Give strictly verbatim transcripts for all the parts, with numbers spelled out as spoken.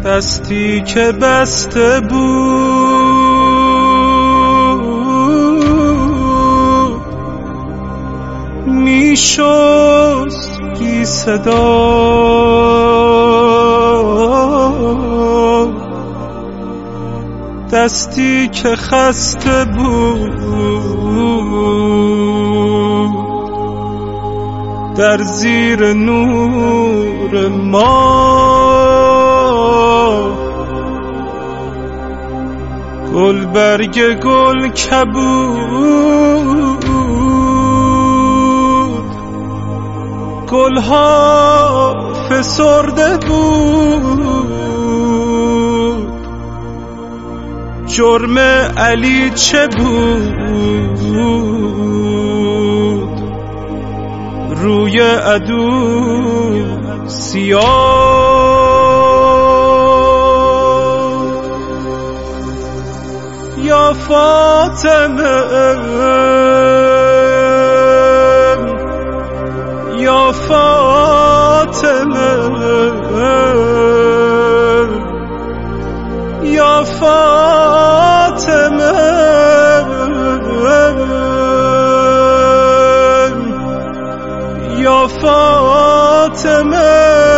دستی که بسته بود میشست بی صدا، دستی که خسته بود در زیر نور ما، گل برگ گل کبود، گلها فسرده بود. جرم علی چه بود؟ روی عدو سیاه. یا فاطمه یا فاطمه یا فاطمه یا فاطمه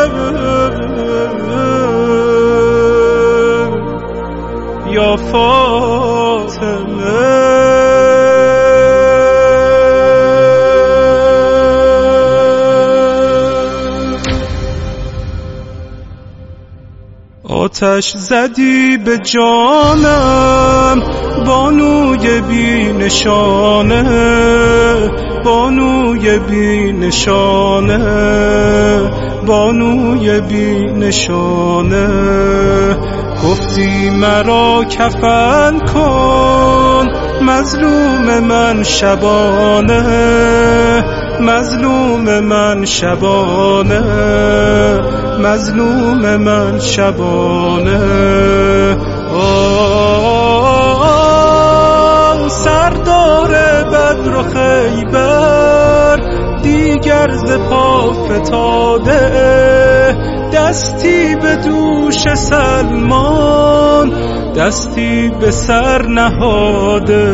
یا فاطمه. آتش زدی به جانم بانوی بی نشانه، بانوی بی نشانه، بانوی بی نشانه. گفتی مرا کفن کن مظلوم من شبانه، مظلوم من شبانه، مظلوم من شبانه. آه سردار بدر و خیبر دیگر ز پا فتاده، دستی به دوش سلمان دستی به سر نهاده.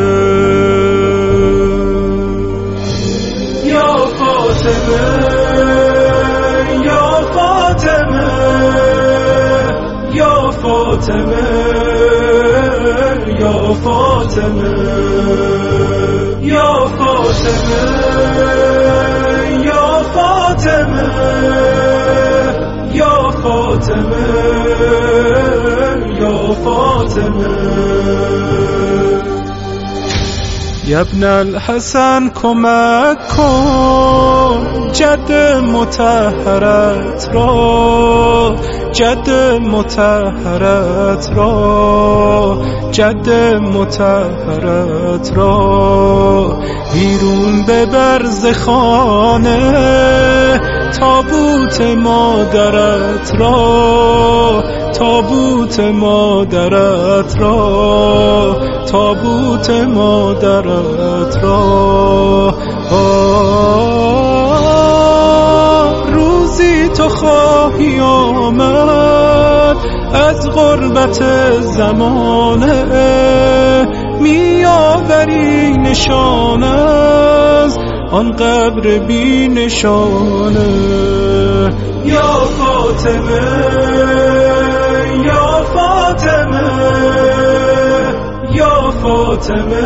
یا فاطمه یا فاطمه یا فاطمه یا فاطمه یا فاطمه یا فاطمه یا فاطمه یا فاطمه. یا ابن الحسن کمک کن جد مطهرت را، جد مطهرت را، جد مطهرت را. بیرون ببر ز خانه تابوت مادرت را، تابوت مادرت را، تابوت مادرت را. آه روزی تو خواهی آمد از غربت زمانه، می آوری نشان از آن قبر بی نشانه. یا فاطمه یا فاطمه یا فاطمه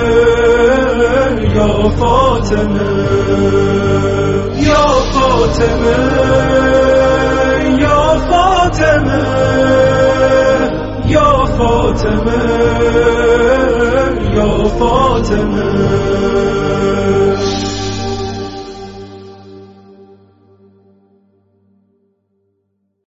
یا فاطمه یا فاطمه یا فاطمه یا فاطمه یا فاطمه.